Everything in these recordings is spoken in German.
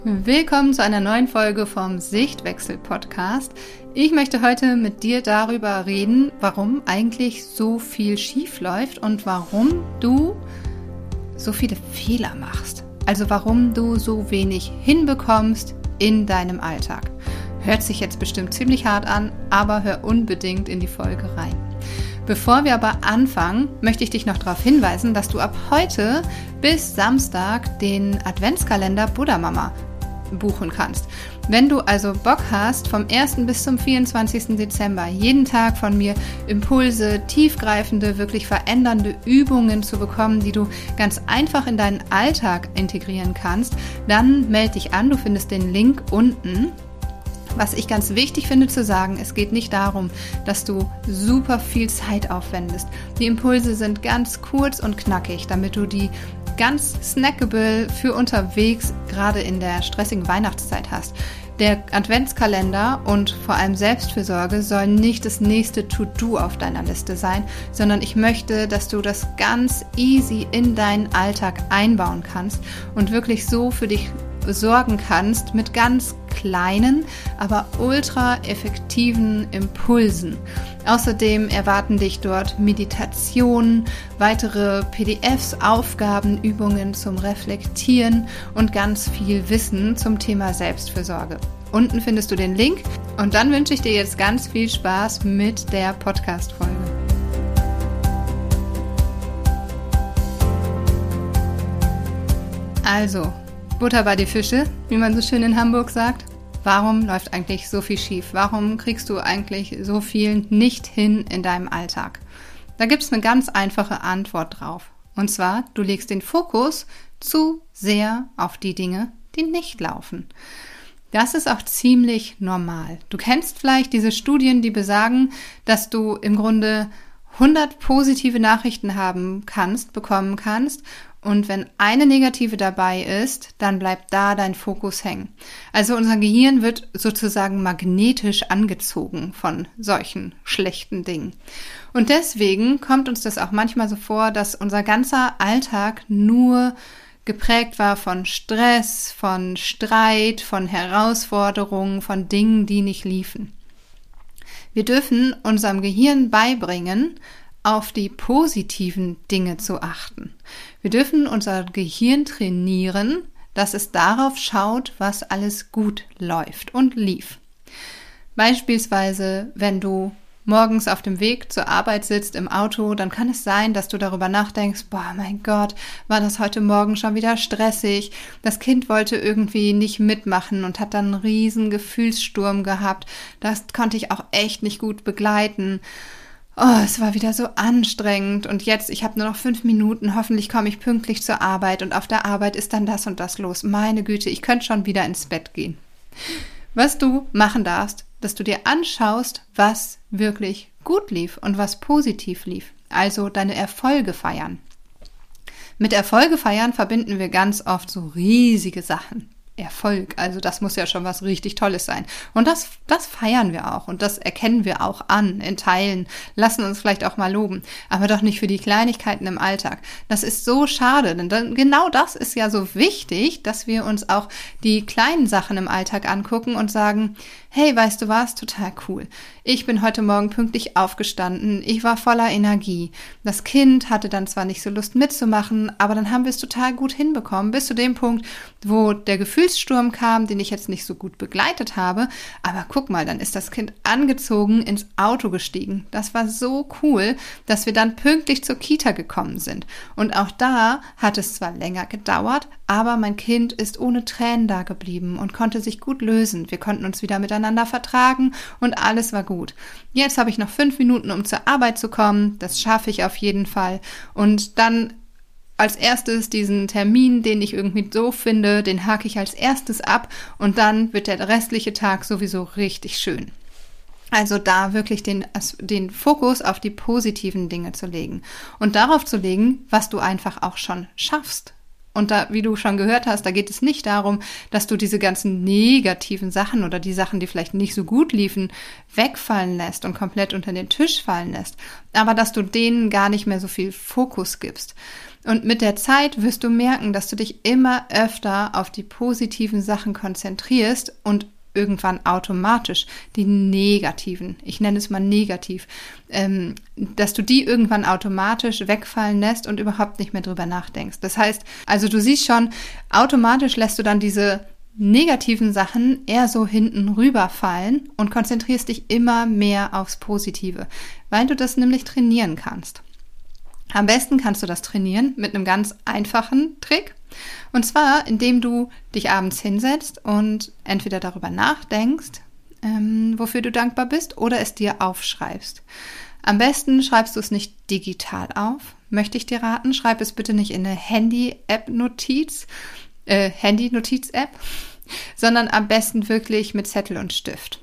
Willkommen zu einer neuen Folge vom Sichtwechsel-Podcast. Ich möchte heute mit dir darüber reden, warum eigentlich so viel schief läuft und warum du so viele Fehler machst. Also warum du so wenig hinbekommst in deinem Alltag. Hört sich jetzt bestimmt ziemlich hart an, aber hör unbedingt in die Folge rein. Bevor wir aber anfangen, möchte ich dich noch darauf hinweisen, dass du ab heute bis Samstag den Adventskalender Buddha Mama buchen kannst. Wenn du also Bock hast, vom 1. bis zum 24. Dezember jeden Tag von mir Impulse, tiefgreifende, wirklich verändernde Übungen zu bekommen, die du ganz einfach in deinen Alltag integrieren kannst, dann melde dich an. Du findest den Link unten. Was ich ganz wichtig finde zu sagen, es geht nicht darum, dass du super viel Zeit aufwendest. Die Impulse sind ganz kurz und knackig, damit du die ganz snackable für unterwegs, gerade in der stressigen Weihnachtszeit hast. Der Adventskalender und vor allem Selbstfürsorge sollen nicht das nächste To-Do auf deiner Liste sein, sondern ich möchte, dass du das ganz easy in deinen Alltag einbauen kannst und wirklich so für dich sorgen kannst mit ganz kleinen, aber ultra effektiven Impulsen. Außerdem erwarten dich dort Meditationen, weitere PDFs, Aufgaben, Übungen zum Reflektieren und ganz viel Wissen zum Thema Selbstfürsorge. Unten findest du den Link und dann wünsche ich dir jetzt ganz viel Spaß mit der Podcast-Folge. Also, Butter bei die Fische, wie man so schön in Hamburg sagt. Warum läuft eigentlich so viel schief? Warum kriegst du eigentlich so viel nicht hin in deinem Alltag? Da gibt es eine ganz einfache Antwort drauf. Und zwar, du legst den Fokus zu sehr auf die Dinge, die nicht laufen. Das ist auch ziemlich normal. Du kennst vielleicht diese Studien, die besagen, dass du im Grunde 100 positive Nachrichten bekommen kannst. Und wenn eine negative dabei ist, dann bleibt da dein Fokus hängen. Also unser Gehirn wird sozusagen magnetisch angezogen von solchen schlechten Dingen. Und deswegen kommt uns das auch manchmal so vor, dass unser ganzer Alltag nur geprägt war von Stress, von Streit, von Herausforderungen, von Dingen, die nicht liefen. Wir dürfen unserem Gehirn beibringen, auf die positiven Dinge zu achten. Wir dürfen unser Gehirn trainieren, dass es darauf schaut, was alles gut läuft und lief. Beispielsweise, wenn du morgens auf dem Weg zur Arbeit sitzt im Auto, dann kann es sein, dass du darüber nachdenkst, boah, mein Gott, war das heute Morgen schon wieder stressig. Das Kind wollte irgendwie nicht mitmachen und hat dann einen riesen Gefühlssturm gehabt. Das konnte ich auch echt nicht gut begleiten. Oh, es war wieder so anstrengend und jetzt, ich habe nur noch 5 Minuten, hoffentlich komme ich pünktlich zur Arbeit und auf der Arbeit ist dann das und das los. Meine Güte, ich könnte schon wieder ins Bett gehen. Was du machen darfst, dass du dir anschaust, was wirklich gut lief und was positiv lief. Also deine Erfolge feiern. Mit Erfolge feiern verbinden wir ganz oft so riesige Sachen. Erfolg, also das muss ja schon was richtig Tolles sein. Und das feiern wir auch und das erkennen wir auch an in Teilen, lassen uns vielleicht auch mal loben, aber doch nicht für die Kleinigkeiten im Alltag. Das ist so schade, denn genau das ist ja so wichtig, dass wir uns auch die kleinen Sachen im Alltag angucken und sagen, hey, weißt du was, total cool. Ich bin heute Morgen pünktlich aufgestanden, ich war voller Energie. Das Kind hatte dann zwar nicht so Lust mitzumachen, aber dann haben wir es total gut hinbekommen, bis zu dem Punkt, wo der Gefühlssturm kam, den ich jetzt nicht so gut begleitet habe. Aber guck mal, dann ist das Kind angezogen ins Auto gestiegen. Das war so cool, dass wir dann pünktlich zur Kita gekommen sind. Und auch da hat es zwar länger gedauert, aber mein Kind ist ohne Tränen da geblieben und konnte sich gut lösen. Wir konnten uns wieder miteinander vertragen und alles war gut. Jetzt habe ich noch 5 Minuten, um zur Arbeit zu kommen. Das schaffe ich auf jeden Fall. Und dann als erstes diesen Termin, den ich irgendwie so finde, den hake ich als erstes ab und dann wird der restliche Tag sowieso richtig schön. Also da wirklich den Fokus auf die positiven Dinge zu legen und darauf zu legen, was du einfach auch schon schaffst. Und da, wie du schon gehört hast, da geht es nicht darum, dass du diese ganzen negativen Sachen oder die Sachen, die vielleicht nicht so gut liefen, wegfallen lässt und komplett unter den Tisch fallen lässt, aber dass du denen gar nicht mehr so viel Fokus gibst. Und mit der Zeit wirst du merken, dass du dich immer öfter auf die positiven Sachen konzentrierst und irgendwann automatisch die negativen, ich nenne es mal negativ, dass du die irgendwann automatisch wegfallen lässt und überhaupt nicht mehr drüber nachdenkst. Das heißt, also du siehst schon, automatisch lässt du dann diese negativen Sachen eher so hinten rüberfallen und konzentrierst dich immer mehr aufs Positive, weil du das nämlich trainieren kannst. Am besten kannst du das trainieren mit einem ganz einfachen Trick. Und zwar, indem du dich abends hinsetzt und entweder darüber nachdenkst, wofür du dankbar bist, oder es dir aufschreibst. Am besten schreibst du es nicht digital auf, möchte ich dir raten. Schreib es bitte nicht in eine Handy-Notiz-App, sondern am besten wirklich mit Zettel und Stift.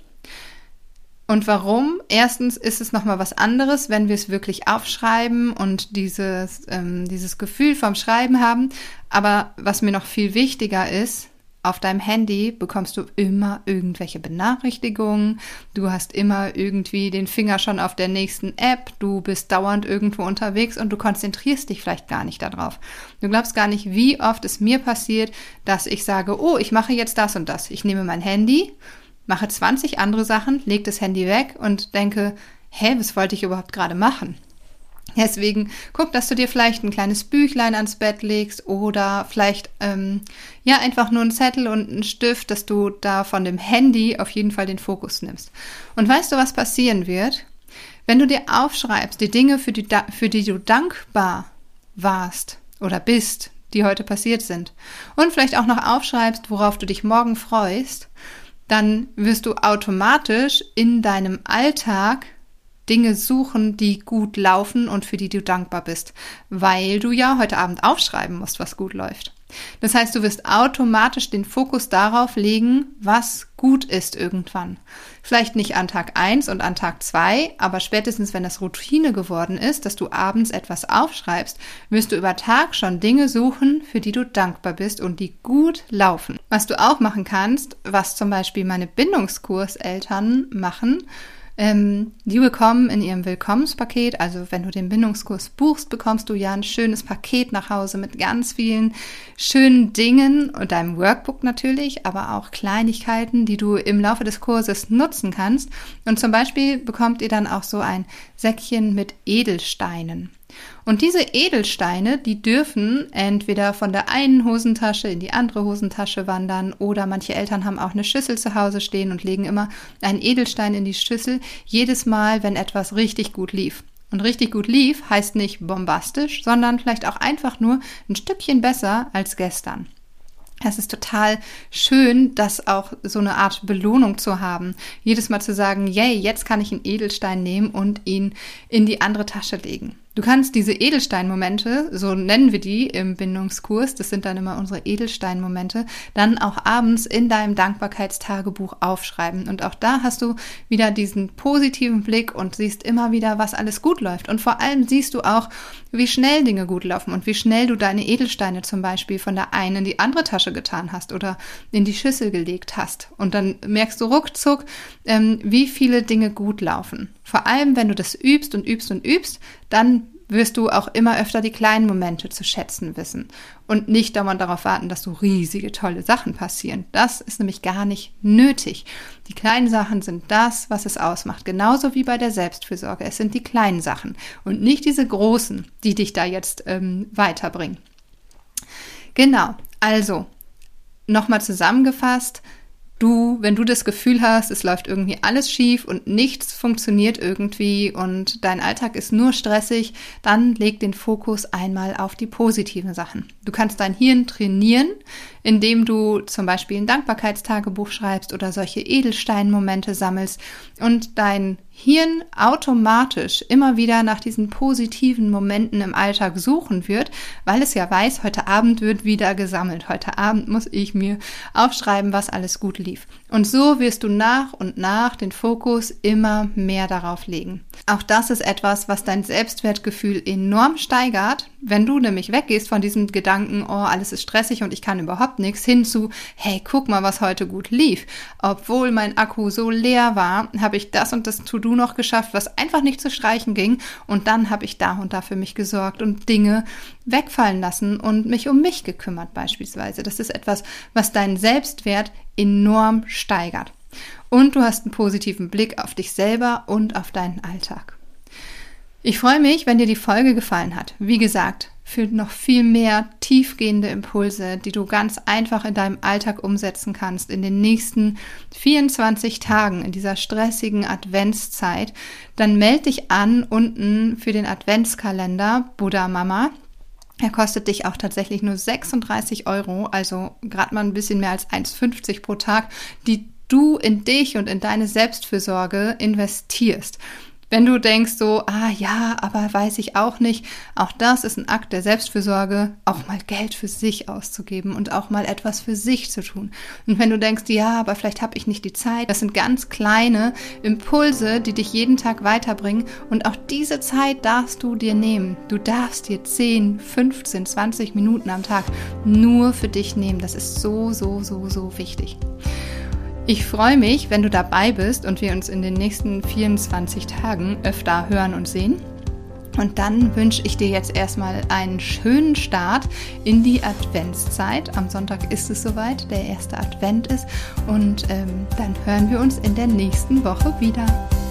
Und warum? Erstens ist es nochmal was anderes, wenn wir es wirklich aufschreiben und dieses Gefühl vom Schreiben haben. Aber was mir noch viel wichtiger ist, auf deinem Handy bekommst du immer irgendwelche Benachrichtigungen. Du hast immer irgendwie den Finger schon auf der nächsten App. Du bist dauernd irgendwo unterwegs und du konzentrierst dich vielleicht gar nicht darauf. Du glaubst gar nicht, wie oft es mir passiert, dass ich sage, oh, ich mache jetzt das und das. Ich nehme mein Handy, mache 20 andere Sachen, lege das Handy weg und denke, was wollte ich überhaupt gerade machen? Deswegen guck, dass du dir vielleicht ein kleines Büchlein ans Bett legst oder vielleicht einfach nur einen Zettel und einen Stift, dass du da von dem Handy auf jeden Fall den Fokus nimmst. Und weißt du, was passieren wird? Wenn du dir aufschreibst, die Dinge, für die du dankbar warst oder bist, die heute passiert sind, und vielleicht auch noch aufschreibst, worauf du dich morgen freust, dann wirst du automatisch in deinem Alltag Dinge suchen, die gut laufen und für die du dankbar bist, weil du ja heute Abend aufschreiben musst, was gut läuft. Das heißt, du wirst automatisch den Fokus darauf legen, was gut ist irgendwann. Vielleicht nicht an Tag 1 und an Tag 2, aber spätestens, wenn das Routine geworden ist, dass du abends etwas aufschreibst, wirst du über Tag schon Dinge suchen, für die du dankbar bist und die gut laufen. Was du auch machen kannst, was zum Beispiel meine Bindungskurseltern machen, die bekommen in ihrem Willkommenspaket, also wenn du den Bindungskurs buchst, bekommst du ja ein schönes Paket nach Hause mit ganz vielen schönen Dingen und deinem Workbook natürlich, aber auch Kleinigkeiten, die du im Laufe des Kurses nutzen kannst. Und zum Beispiel bekommt ihr dann auch so ein Säckchen mit Edelsteinen. Und diese Edelsteine, die dürfen entweder von der einen Hosentasche in die andere Hosentasche wandern oder manche Eltern haben auch eine Schüssel zu Hause stehen und legen immer einen Edelstein in die Schüssel, jedes Mal, wenn etwas richtig gut lief. Und richtig gut lief heißt nicht bombastisch, sondern vielleicht auch einfach nur ein Stückchen besser als gestern. Es ist total schön, das auch so eine Art Belohnung zu haben. Jedes Mal zu sagen, yay, jetzt kann ich einen Edelstein nehmen und ihn in die andere Tasche legen. Du kannst diese Edelsteinmomente, so nennen wir die im Bindungskurs, das sind dann immer unsere Edelsteinmomente, dann auch abends in deinem Dankbarkeitstagebuch aufschreiben. Und auch da hast du wieder diesen positiven Blick und siehst immer wieder, was alles gut läuft. Und vor allem siehst du auch, wie schnell Dinge gut laufen und wie schnell du deine Edelsteine zum Beispiel von der einen in die andere Tasche getan hast oder in die Schüssel gelegt hast. Und dann merkst du ruckzuck, wie viele Dinge gut laufen. Vor allem, wenn du das übst und übst und übst, dann wirst du auch immer öfter die kleinen Momente zu schätzen wissen und nicht dauernd darauf warten, dass so riesige, tolle Sachen passieren. Das ist nämlich gar nicht nötig. Die kleinen Sachen sind das, was es ausmacht. Genauso wie bei der Selbstfürsorge. Es sind die kleinen Sachen und nicht diese großen, die dich da jetzt weiterbringen. Genau, also nochmal zusammengefasst. Wenn du das Gefühl hast, es läuft irgendwie alles schief und nichts funktioniert irgendwie und dein Alltag ist nur stressig, dann leg den Fokus einmal auf die positiven Sachen. Du kannst dein Hirn trainieren, indem du zum Beispiel ein Dankbarkeitstagebuch schreibst oder solche Edelsteinmomente sammelst und dein Hirn automatisch immer wieder nach diesen positiven Momenten im Alltag suchen wird, weil es ja weiß, heute Abend wird wieder gesammelt. Heute Abend muss ich mir aufschreiben, was alles gut lief. Und so wirst du nach und nach den Fokus immer mehr darauf legen. Auch das ist etwas, was dein Selbstwertgefühl enorm steigert. Wenn du nämlich weggehst von diesem Gedanken, oh, alles ist stressig und ich kann überhaupt nichts, hin zu, hey, guck mal, was heute gut lief. Obwohl mein Akku so leer war, habe ich das und das To-Do noch geschafft, was einfach nicht zu streichen ging. Und dann habe ich da und da für mich gesorgt und Dinge wegfallen lassen und mich um mich gekümmert beispielsweise. Das ist etwas, was deinen Selbstwert enorm steigert. Und du hast einen positiven Blick auf dich selber und auf deinen Alltag. Ich freue mich, wenn dir die Folge gefallen hat. Wie gesagt, für noch viel mehr tiefgehende Impulse, die du ganz einfach in deinem Alltag umsetzen kannst in den nächsten 24 Tagen in dieser stressigen Adventszeit, dann melde dich an unten für den Adventskalender Buddha Mama. Er kostet dich auch tatsächlich nur 36 €, also gerade mal ein bisschen mehr als 1,50 pro Tag, die du in dich und in deine Selbstfürsorge investierst. Wenn du denkst so, ja, aber weiß ich auch nicht, auch das ist ein Akt der Selbstfürsorge, auch mal Geld für sich auszugeben und auch mal etwas für sich zu tun. Und wenn du denkst, ja, aber vielleicht habe ich nicht die Zeit, das sind ganz kleine Impulse, die dich jeden Tag weiterbringen und auch diese Zeit darfst du dir nehmen. Du darfst dir 10, 15, 20 Minuten am Tag nur für dich nehmen. Das ist so, so, so, so wichtig. Ich freue mich, wenn du dabei bist und wir uns in den nächsten 24 Tagen öfter hören und sehen. Und dann wünsche ich dir jetzt erstmal einen schönen Start in die Adventszeit. Am Sonntag ist es soweit, der erste Advent ist. Und dann hören wir uns in der nächsten Woche wieder.